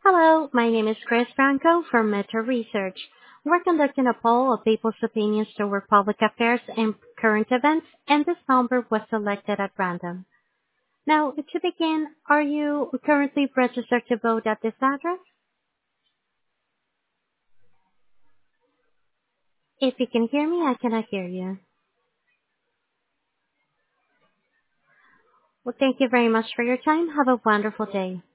Hello, my name is Chris Franco from Meta Research. We're conducting a poll of people's opinions toward public affairs and current events, and this number was selected at random. Now, to begin, are you currently registered to vote at this address? If you can hear me, I cannot hear you. Well, thank you very much for your time. Have a wonderful day.